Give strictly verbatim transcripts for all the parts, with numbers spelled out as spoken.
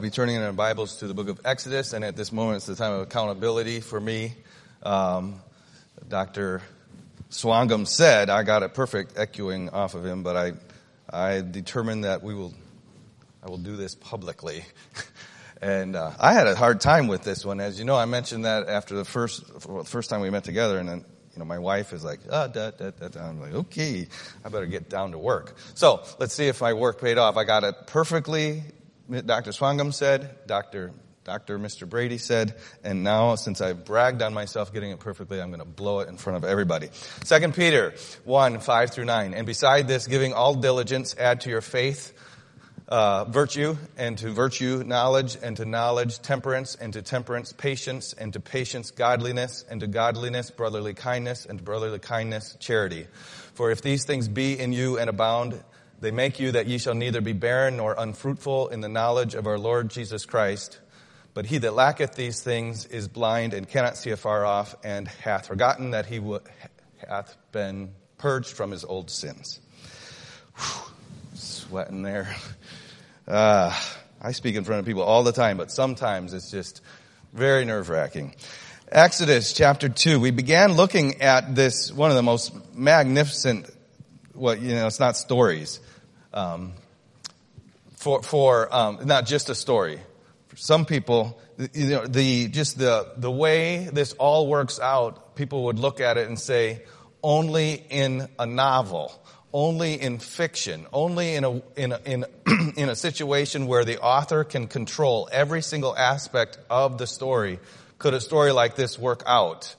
We'll be turning in our Bibles to the book of Exodus, and at this moment it's the time of accountability for me. Um, Doctor Swangam said I got a perfect echoing off of him, but I I determined that we will I will do this publicly. And uh, I had a hard time with this one. As you know, I mentioned that after the first well, the first time we met together, and then you know my wife is like, ah, da, da, da, da. I'm like, okay, I better get down to work. So let's see if my work paid off. I got it perfectly. Doctor Swangam said, Doctor Doctor Mister Brady said, and now since I bragged on myself getting it perfectly, I'm going to blow it in front of everybody. Second Peter one, five through nine. And beside this, giving all diligence, add to your faith uh, virtue, and to virtue knowledge, and to knowledge temperance, and to temperance patience, and to patience godliness, and to godliness brotherly kindness, and to brotherly kindness charity. For if these things be in you and abound, they make you that ye shall neither be barren nor unfruitful in the knowledge of our Lord Jesus Christ. But he that lacketh these things is blind and cannot see afar off, and hath forgotten that he w- hath been purged from his old sins. Whew, sweating there. Uh, I speak in front of people all the time, but sometimes it's just very nerve-wracking. Exodus chapter two. We began looking at this, one of the most magnificent, well, you know, it's not stories. Um, for, for, um, not just a story. For some people, you know, the, just the, the way this all works out, people would look at it and say, only in a novel, only in fiction, only in a, in a, in, in a situation where the author can control every single aspect of the story, could a story like this work out.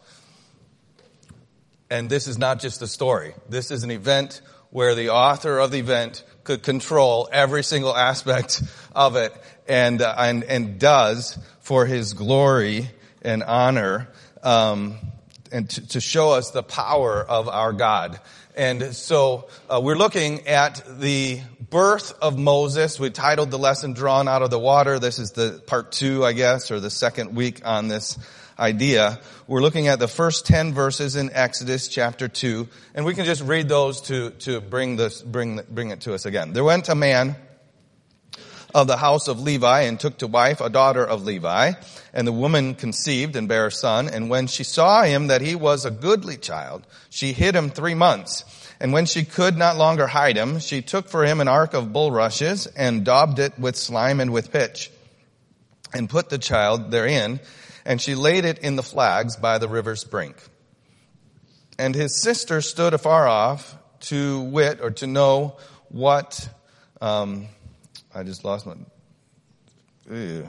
And this is not just a story. This is an event where the author of the event could control every single aspect of it, and uh, and and does for his glory and honor, um, and to, to show us the power of our God. And so uh, we're looking at the birth of Moses. We titled the lesson "Drawn Out of the Water." This is the part two, I guess, or the second week on this idea. We're looking at the first ten verses in Exodus chapter two, and we can just read those to to bring this bring bring it to us again. There went a man of the house of Levi and took to wife a daughter of Levi, and the woman conceived and bare a son, and when she saw him that he was a goodly child, she hid him three months. And when she could not longer hide him, she took for him an ark of bulrushes and daubed it with slime and with pitch, and put the child therein. And she laid it in the flags by the river's brink. And his sister stood afar off to wit, or to know what, um, I just lost my, ew.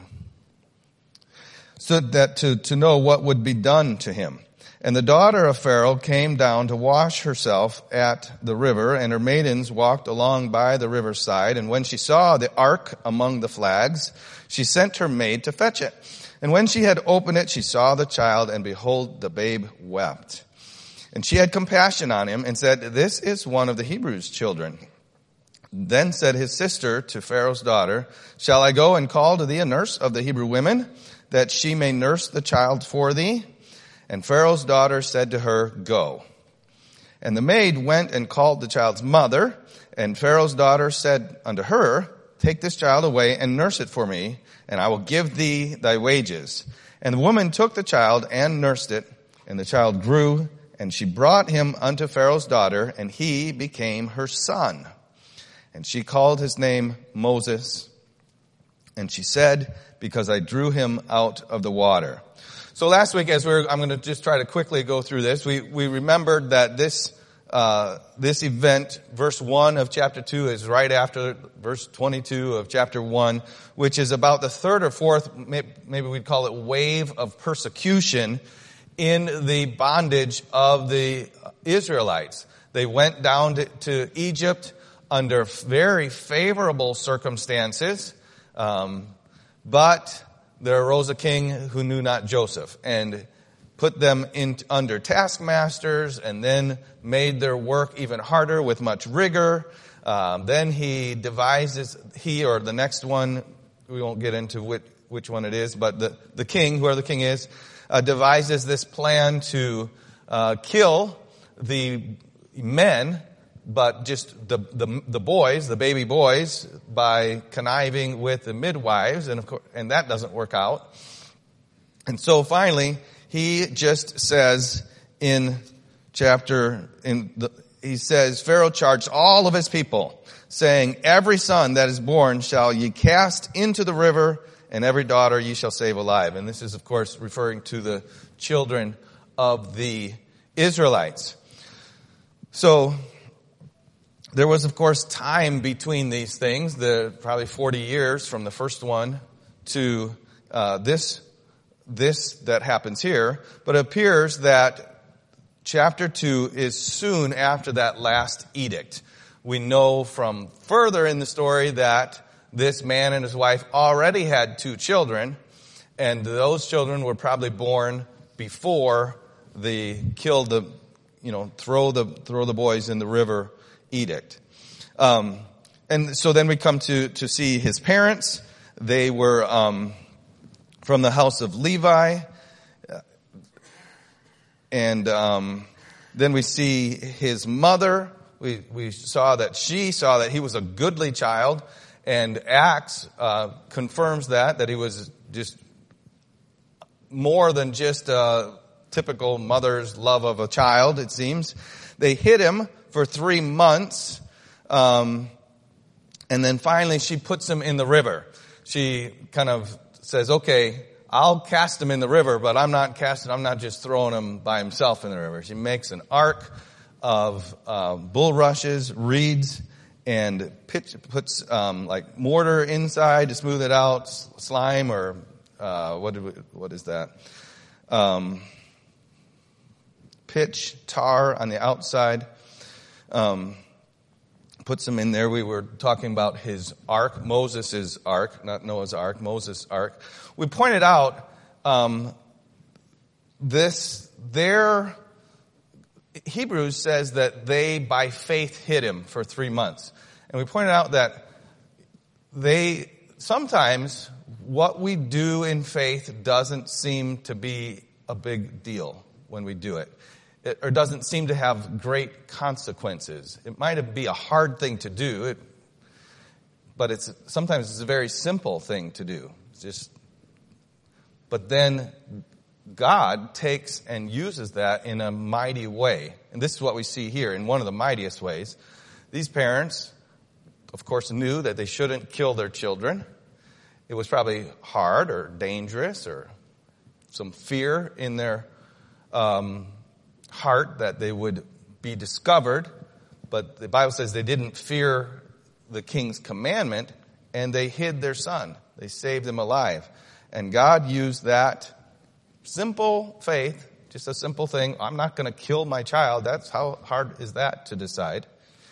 So that to, to know what would be done to him. And the daughter of Pharaoh came down to wash herself at the river, and her maidens walked along by the riverside. And when she saw the ark among the flags, she sent her maid to fetch it. And when she had opened it, she saw the child, and behold, the babe wept. And she had compassion on him, and said, This is one of the Hebrews' children. Then said his sister to Pharaoh's daughter, Shall I go and call to thee a nurse of the Hebrew women, that she may nurse the child for thee? And Pharaoh's daughter said to her, Go. And the maid went and called the child's mother, and Pharaoh's daughter said unto her, Take this child away and nurse it for me, and I will give thee thy wages. And the woman took the child and nursed it, and the child grew, and she brought him unto Pharaoh's daughter, and he became her son. And she called his name Moses. And she said, Because I drew him out of the water. So last week, as we we're, I'm going to just try to quickly go through this, we, we remembered that this Uh, this event, verse one of chapter two, is right after verse twenty-two of chapter one, which is about the third or fourth, maybe we'd call it wave of persecution in the bondage of the Israelites. They went down to, to Egypt under very favorable circumstances, um, but there arose a king who knew not Joseph, and put them in under taskmasters, and then made their work even harder with much rigor. Um, then he devises, he or the next one, we won't get into which, which one it is, but the, the king, whoever the king is, uh, devises this plan to uh, kill the men but just the, the, the boys, the baby boys, by conniving with the midwives, and of course, and that doesn't work out. And so finally, he just says in chapter, in the, he says, Pharaoh charged all of his people, saying, every son that is born shall ye cast into the river, and every daughter ye shall save alive. And this is, of course, referring to the children of the Israelites. So, there was, of course, time between these things, the probably forty years from the first one to uh, this this that happens here. But it appears that chapter two is soon after that last edict. We know from further in the story that this man and his wife already had two children, and those children were probably born before the kill the, you know, throw the throw the boys in the river edict. Um, and so then we come to, to see his parents. They were, um, from the house of Levi. And, um, then we see his mother. We, we saw that she saw that he was a goodly child. And Acts, uh, confirms that, that he was just more than just a typical mother's love of a child, it seems. They hid him for three months, um, and then finally she puts him in the river. She kind of says, okay, I'll cast him in the river, but I'm not casting, I'm not just throwing him by himself in the river. She makes an ark of uh, bulrushes, reeds, and pitch, puts um, like mortar inside to smooth it out, slime or uh, what did we, what is that? Um, pitch, tar on the outside. Um, puts him in there. We were talking about his ark, Moses' ark, not Noah's ark, Moses' ark. We pointed out um, this, their, Hebrews says that they by faith hid him for three months. And we pointed out that they, sometimes what we do in faith doesn't seem to be a big deal when we do it. It, or doesn't seem to have great consequences. It might be a hard thing to do, it, but it's sometimes it's a very simple thing to do. It's just, but then God takes and uses that in a mighty way, and this is what we see here in one of the mightiest ways. These parents, of course, knew that they shouldn't kill their children. It was probably hard or dangerous or some fear in their um, heart that they would be discovered, but the Bible says they didn't fear the king's commandment, and they hid their son. They saved him alive. And God used that simple faith, just a simple thing. I'm not going to kill my child. That's how hard is that to decide?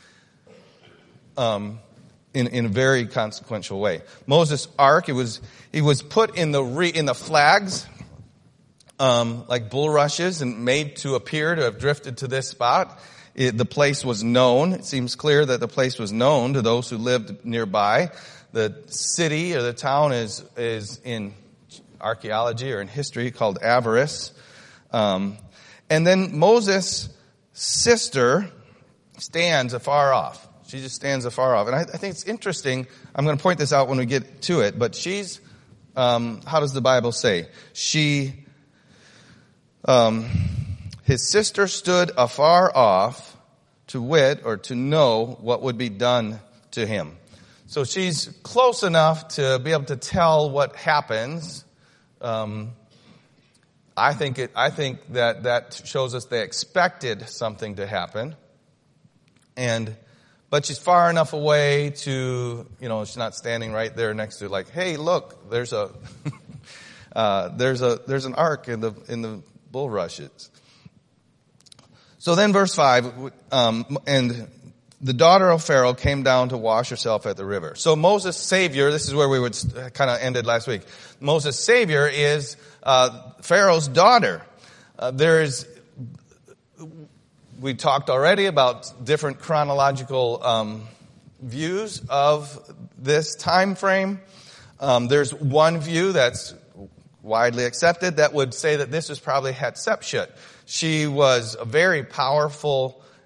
Um, in in a very consequential way. Moses' ark, it was he was put in the re, in the flags. Um, like bulrushes and made to appear to have drifted to this spot. It, the place was known. It seems clear that the place was known to those who lived nearby. The city or the town is is in archaeology or in history called Avaris. Um, and then Moses' sister stands afar off. She just stands afar off. And I, I think it's interesting. I'm going to point this out when we get to it. But she's, um, how does the Bible say? She... Um, his sister stood afar off to wit or to know what would be done to him. So she's close enough to be able to tell what happens. Um, I think it, I think that that shows us they expected something to happen. And, but she's far enough away to, you know, she's not standing right there next to like, hey, look, there's a, uh, there's a, there's an ark in the, in the, bulrushes. So then verse five, um, and the daughter of Pharaoh came down to wash herself at the river. So Moses' savior, this is where we would kind of ended last week. Moses' savior is uh, Pharaoh's daughter. Uh, there's, we talked already about different chronological um, views of this time frame. Um, there's one view that's widely accepted that would say that this was probably Hatshepsut. She was a very powerful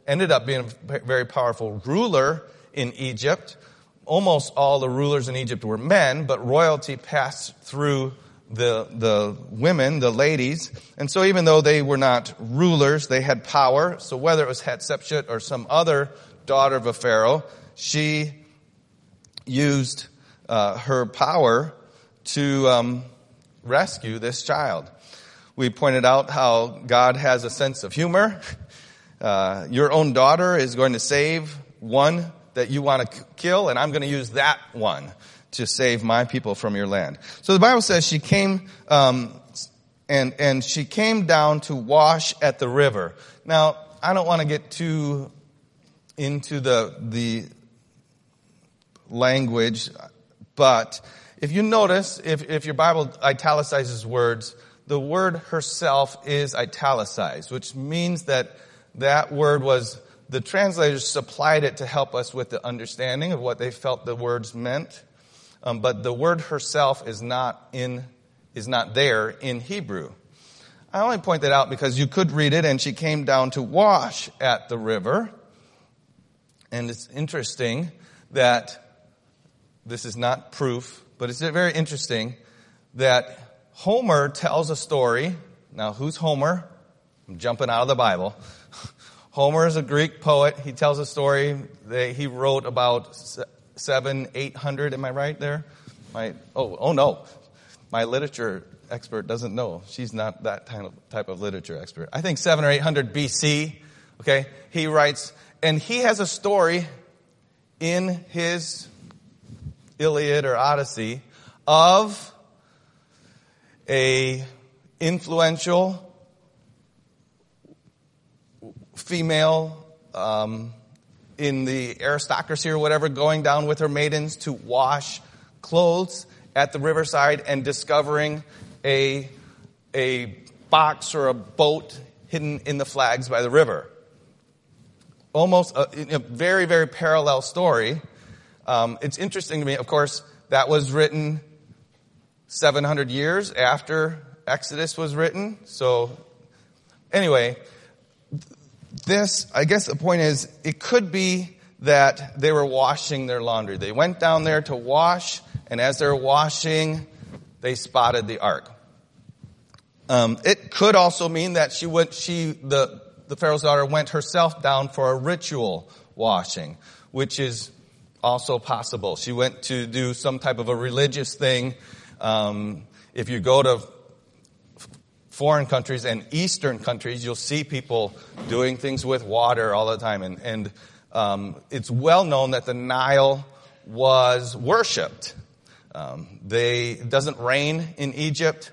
ended up being a very powerful ruler in Egypt. Almost all the rulers in Egypt were men, but royalty passed through the the women, the ladies. And so even though they were not rulers, they had power. So whether it was Hatshepsut or some other daughter of a pharaoh, she used uh, her power to um, rescue this child. We pointed out how God has a sense of humor. Uh, your own daughter is going to save one that you want to kill, and I'm going to use that one to save my people from your land. So the Bible says she came, um, and and she came down to wash at the river. Now, I don't want to get too into the the language, but if you notice, if if your Bible italicizes words, the word herself is italicized, which means that that word was, the translators supplied it to help us with the understanding of what they felt the words meant. Um, but the word herself is not in, is not there in Hebrew. I only point that out because you could read it, and she came down to wash at the river. And it's interesting that this is not proof, but it's very interesting that Homer tells a story. Now, who's Homer? I'm jumping out of the Bible. Homer is a Greek poet. He tells a story that he wrote about seven, eight hundred. Am I right there? My oh oh no, my literature expert doesn't know. She's not that type of, type of literature expert. I think seven or eight hundred B C. Okay, he writes, and he has a story in his Iliad or Odyssey of a influential female um, in the aristocracy or whatever going down with her maidens to wash clothes at the riverside and discovering a a box or a boat hidden in the flags by the river. Almost a, a very, very parallel story. Um, it's interesting to me, of course, that was written seven hundred years after Exodus was written. So anyway, this, I guess the point is, it could be that they were washing their laundry. They went down there to wash, and as they're washing, they spotted the ark. Um, it could also mean that she went, she, the, the Pharaoh's daughter went herself down for a ritual washing, which is also possible. She went to do some type of a religious thing. Um, if you go to foreign countries and Eastern countries, you'll see people doing things with water all the time. And, and um, it's well known that the Nile was worshipped. Um, they, it doesn't rain in Egypt.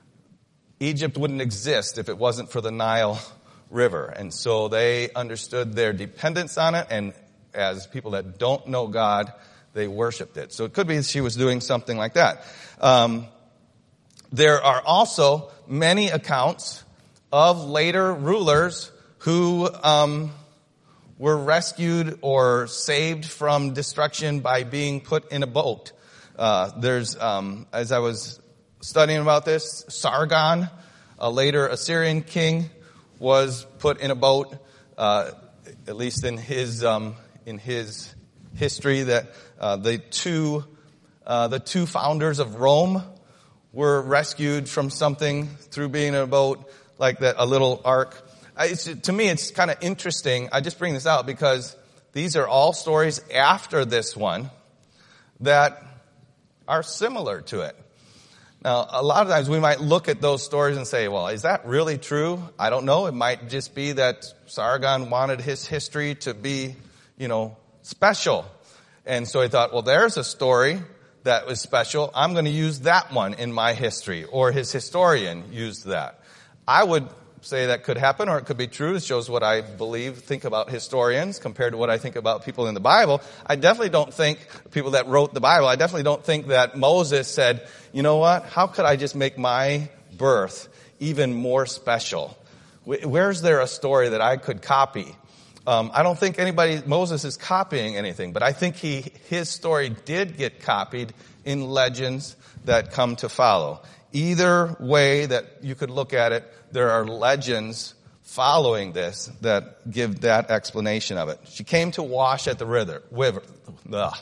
Egypt wouldn't exist if it wasn't for the Nile River. And so they understood their dependence on it, and as people that don't know God, they worshipped it. So it could be she was doing something like that. Um, there are also many accounts of later rulers who um, were rescued or saved from destruction by being put in a boat. Uh, there's, um, as I was studying about this, Sargon, a later Assyrian king, was put in a boat, uh, at least in his um, in his history, that uh, the two uh, the two founders of Rome were rescued from something through being in a boat like that, a little ark. It's, to me, it's kind of interesting. I just bring this out because these are all stories after this one that are similar to it. Now, a lot of times we might look at those stories and say, well, is that really true? I don't know. It might just be that Sargon wanted his history to be, you know, special. And so he thought, well, there's a story that was special. I'm going to use that one in my history. Or his historian used that. I would say that could happen, or it could be true. It shows what I believe, think about historians compared to what I think about people in the Bible. I definitely don't think people that wrote the Bible, I definitely don't think that Moses said, you know what, how could I just make my birth even more special? Where's there a story that I could copy? Um, I don't think anybody, Moses is copying anything, but I think he, his story did get copied in legends that come to follow. Either way that you could look at it, there are legends following this that give that explanation of it. She came to wash at the river. river ugh,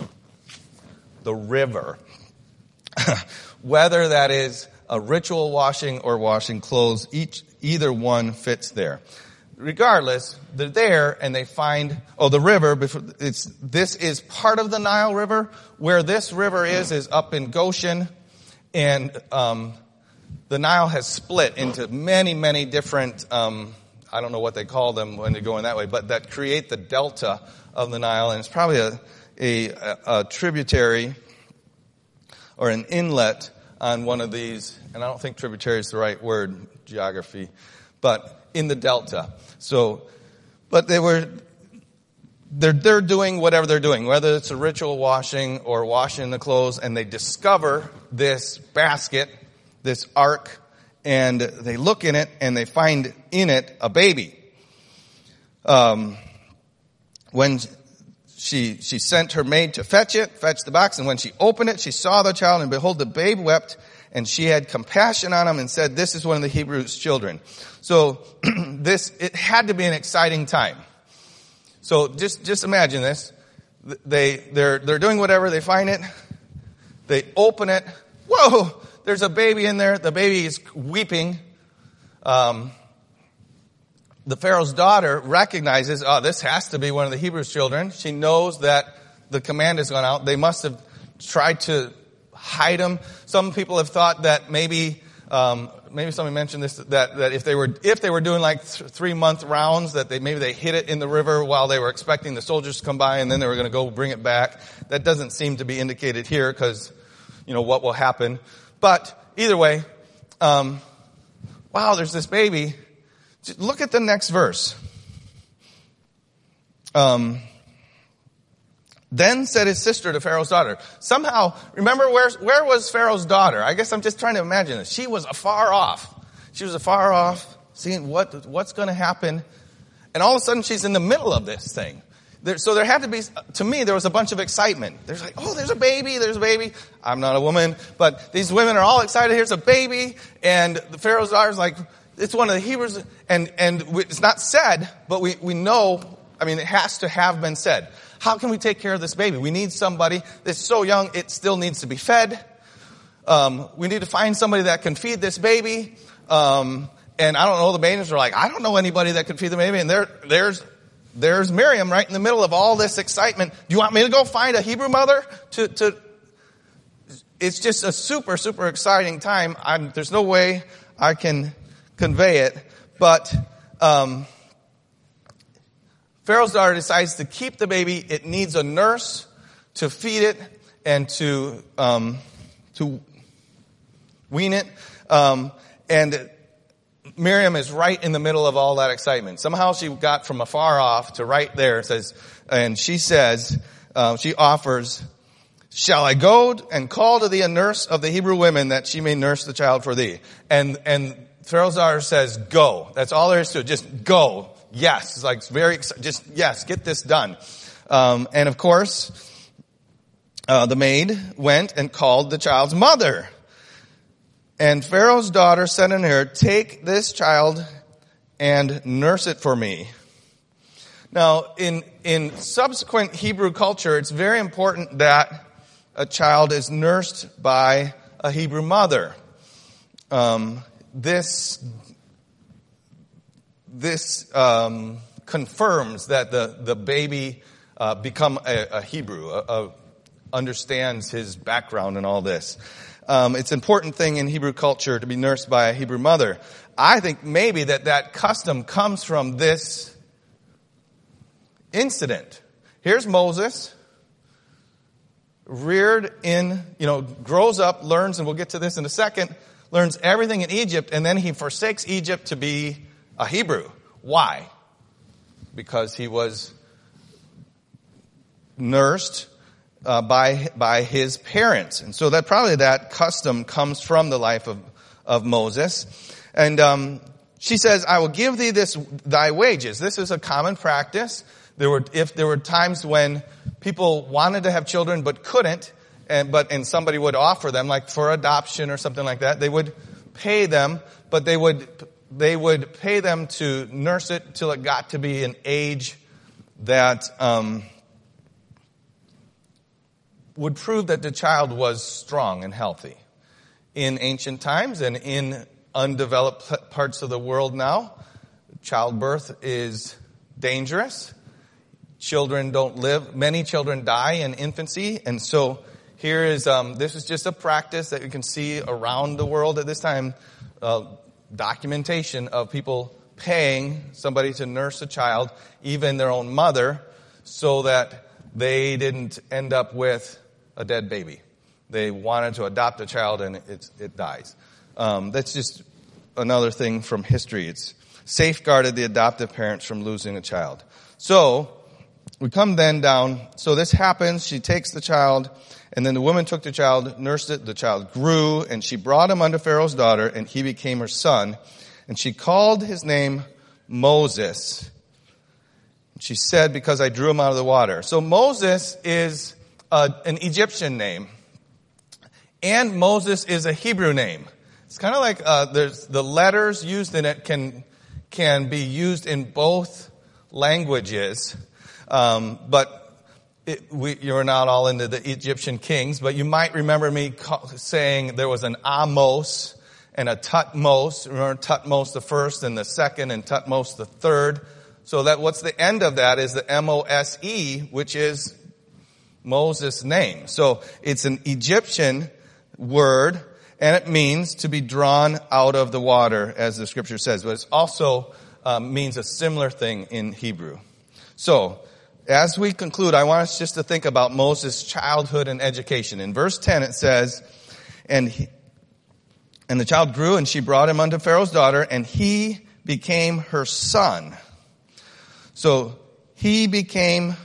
the river. Whether that is a ritual washing or washing clothes, each either one fits there. Regardless, they're there and they find, oh, the river, before, it's, this is part of the Nile River. Where this river is, is up in Goshen. And, um, the Nile has split into many, many different, um, I don't know what they call them when they're going that way, but that create the delta of the Nile. And it's probably a, a, a tributary or an inlet on one of these. And I don't think tributary is the right word, geography, but in the delta. So, but they were, they're, they're doing whatever they're doing, whether it's a ritual washing or washing the clothes, and they discover this basket, this ark, and they look in it and they find in it a baby. Um, when she, she sent her maid to fetch it, fetch the box, and when she opened it, she saw the child, and behold, the babe wept, and she had compassion on him and said, this is one of the Hebrews' children. So this, it had to be an exciting time. So just, just imagine this. They, they're, they're doing whatever, they find it, they open it, whoa, there's a baby in there, the baby is weeping. Um, the Pharaoh's daughter recognizes, oh, this has to be one of the Hebrews' children. She knows that the command has gone out. They must have tried to hide him. Some people have thought that maybe, um, maybe somebody mentioned this, that, that if they were, if they were doing like th- three month rounds, that they, maybe they hid it in the river while they were expecting the soldiers to come by and then they were going to go bring it back. That doesn't seem to be indicated here because, you know, what will happen. But either way, um, wow, there's this baby. Just look at the next verse. Um, Then said his sister to Pharaoh's daughter. Somehow, remember where, where was Pharaoh's daughter? I guess I'm just trying to imagine this. She was afar off. She was afar off, seeing what, what's going to happen. And all of a sudden she's in the middle of this thing. There, so there had to be, to me, there was a bunch of excitement. There's like, oh, there's a baby, there's a baby. I'm not a woman, but these women are all excited. Here's a baby. And the Pharaoh's daughter's like, it's one of the Hebrews. And, and it's not said, but we, we know, I mean, it has to have been said. How can we take care of this baby? We need somebody that's so young, it still needs to be fed. Um, we need to find somebody that can feed this baby. Um, and I don't know, the maidens are like, I don't know anybody that can feed the baby. And there, there's, there's Miriam right in the middle of all this excitement. Do you want me to go find a Hebrew mother to, to, it's just a super, super exciting time. I'm, there's no way I can convey it, but, um, Pharaoh's daughter decides to keep the baby. It needs a nurse to feed it and to um, to wean it. Um, and Miriam is right in the middle of all that excitement. Somehow she got from afar off to right there. Says, and she says, uh, she offers, "Shall I go and call to thee a nurse of the Hebrew women that she may nurse the child for thee?" And and Pharaoh's daughter says, "Go." That's all there is to it. Just go. Yes, it's like very excited. Just yes, get this done. Um, and of course, uh, the maid went and called the child's mother. And Pharaoh's daughter said unto her, "Take this child and nurse it for me." Now, in in subsequent Hebrew culture, it's very important that a child is nursed by a Hebrew mother. Um, this. This um, confirms that the the baby uh, become a, a Hebrew, a, a, understands his background and all this. Um, it's an important thing in Hebrew culture to be nursed by a Hebrew mother. I think maybe that that custom comes from this incident. Here's Moses, reared in, you know, grows up, learns, and we'll get to this in a second, learns everything in Egypt, and then he forsakes Egypt to be a Hebrew. Why? Because he was nursed uh, by by his parents, and so that probably that custom comes from the life of of Moses. And um, she says, "I will give thee this thy wages." This is a common practice. There were if there were times when people wanted to have children but couldn't, and but and somebody would offer them, like for adoption or something like that. They would pay them, but they would they would pay them to nurse it till it got to be an age that um, would prove that the child was strong and healthy. In ancient times and in undeveloped parts of the world now, childbirth is dangerous. Children don't live. Many children die in infancy. And so here is, um, this is just a practice that you can see around the world at this time, uh, documentation of people paying somebody to nurse a child, even their own mother, so that they didn't end up with a dead baby. They wanted to adopt a child and it, it dies. Um, that's just another thing from history. It's safeguarded the adoptive parents from losing a child. So, we come then down, so this happens, she takes the child, and then the woman took the child, nursed it, the child grew, and she brought him unto Pharaoh's daughter, and he became her son. And she called his name Moses. She said, because I drew him out of the water. So Moses is uh, an Egyptian name. And Moses is a Hebrew name. It's kind of like uh, there's the letters used in it can can be used in both languages. Um, but it, we, you're not all into the Egyptian kings, but you might remember me call, saying there was an Amos and a Tutmos. Remember Tutmos the first and the second and Tutmos the third. So that what's the end of that is the M O S E, which is Moses' name. So it's an Egyptian word, and it means to be drawn out of the water, as the scripture says. But it also um, means a similar thing in Hebrew. So, as we conclude, I want us just to think about Moses' childhood and education. In verse ten it says, and he, and the child grew, and she brought him unto Pharaoh's daughter, and he became her son. So, he became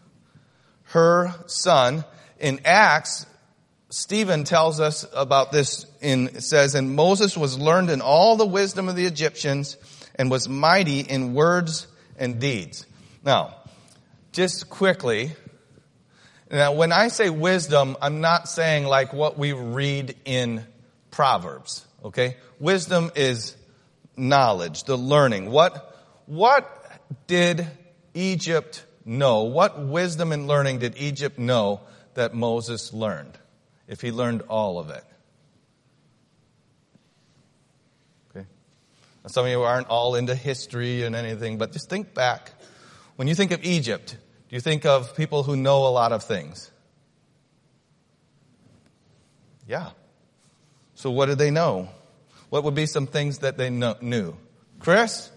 her son. In Acts, Stephen tells us about this in, it says, and Moses was learned in all the wisdom of the Egyptians, and was mighty in words and deeds. Now, just quickly, now when I say wisdom, I'm not saying like what we read in Proverbs, okay? Wisdom is knowledge, the learning. What, what did Egypt know? What wisdom and learning did Egypt know that Moses learned, if he learned all of it? Okay. Now, some of you aren't all into history and anything, but just think back. When you think of Egypt, do you think of people who know a lot of things? Yeah. So what did they know? What would be some things that they know, knew? Chris?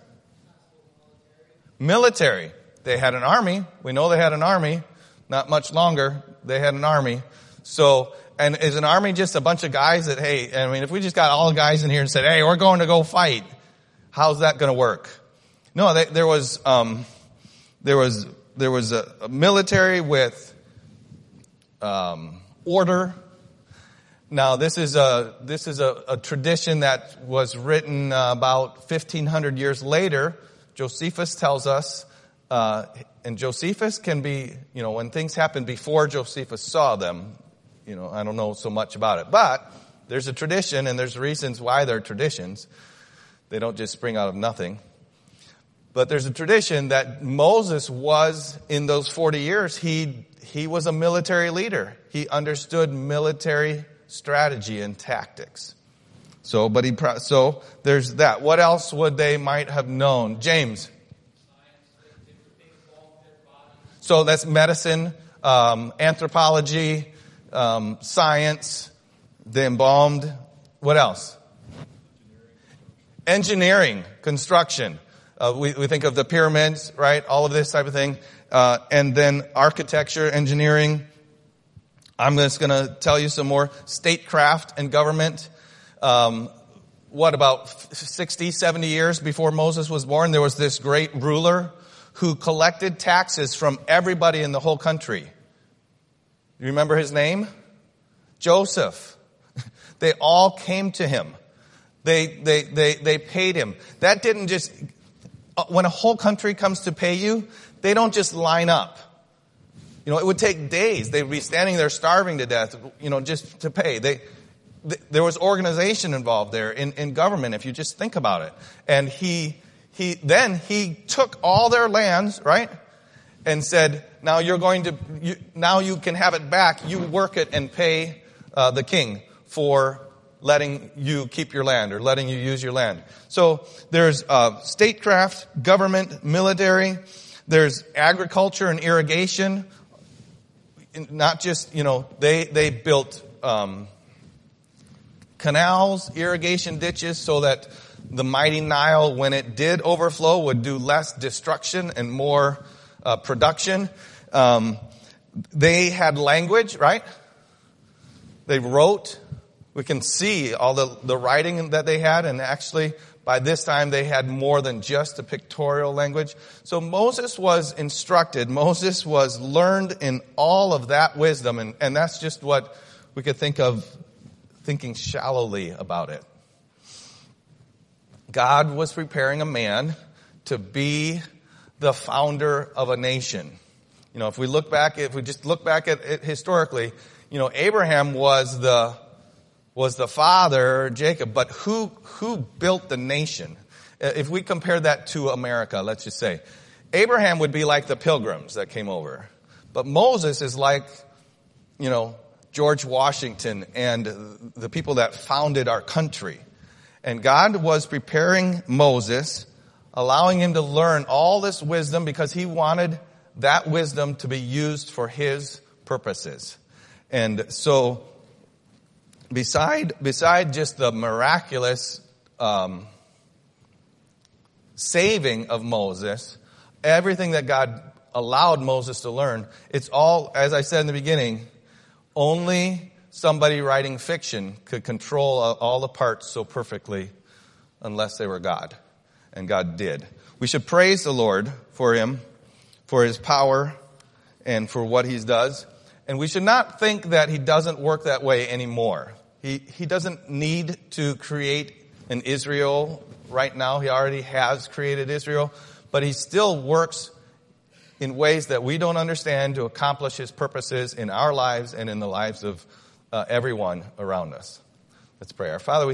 Military. They had an army. We know they had an army. Not much longer. They had an army. So, and is an army just a bunch of guys that, hey, I mean, if we just got all the guys in here and said, hey, we're going to go fight, how's that going to work? No, they, there was, um, there was, there was a, a military with, um, order. Now, this is a, this is a, a tradition that was written uh, about fifteen hundred years later. Josephus tells us, uh, and Josephus can be, you know, when things happened before Josephus saw them, you know, I don't know so much about it. But there's a tradition, and there's reasons why they're traditions. They don't just spring out of nothing. But there's a tradition that Moses was, in those forty years, he he was a military leader. He understood military strategy and tactics. So, but he, so there's that. What else would they might have known? James. So that's medicine, um, anthropology, um, science, the embalmed. What else? Engineering, construction. Uh, we, we think of the pyramids, right? All of this type of thing. Uh, and then architecture, engineering. I'm just going to tell you some more. Statecraft and government. Um, what, about sixty, seventy years before Moses was born, there was this great ruler who collected taxes from everybody in the whole country. You remember his name? Joseph. They all came to him. They, they, they, they paid him. That didn't just, when a whole country comes to pay you, they don't just line up. You know, it would take days. They'd be standing there starving to death, you know, just to pay. They, th- there was organization involved there in, in government, if you just think about it. And he, he, then he took all their lands, right? And said, now you're going to, you, now you can have it back. You work it and pay uh, the king for letting you keep your land or letting you use your land. So there's uh, statecraft, government, military. There's agriculture and irrigation. Not just, you know, they, they built um, canals, irrigation ditches so that the mighty Nile, when it did overflow, would do less destruction and more uh, production. Um, they had language, right? They wrote. We can see all the, the writing that they had, and actually by this time they had more than just a pictorial language. So Moses was instructed. Moses was learned in all of that wisdom, and, and that's just what we could think of thinking shallowly about it. God was preparing a man to be the founder of a nation. You know, if we look back, if we just look back at it historically, you know, Abraham was the was the father, Jacob, but who, who built the nation? If we compare that to America, let's just say, Abraham would be like the pilgrims that came over. But Moses is like, you know, George Washington and the people that founded our country. And God was preparing Moses, allowing him to learn all this wisdom because he wanted that wisdom to be used for his purposes. And so, Beside, beside just the miraculous um, saving of Moses, everything that God allowed Moses to learn, it's all, as I said in the beginning, only somebody writing fiction could control all the parts so perfectly unless they were God. And God did. We should praise the Lord for him, for his power, and for what he does. And we should not think that he doesn't work that way anymore. He, he doesn't need to create an Israel right now. He already has created Israel, but he still works in ways that we don't understand to accomplish his purposes in our lives and in the lives of uh, everyone around us. Let's pray. Our Father, we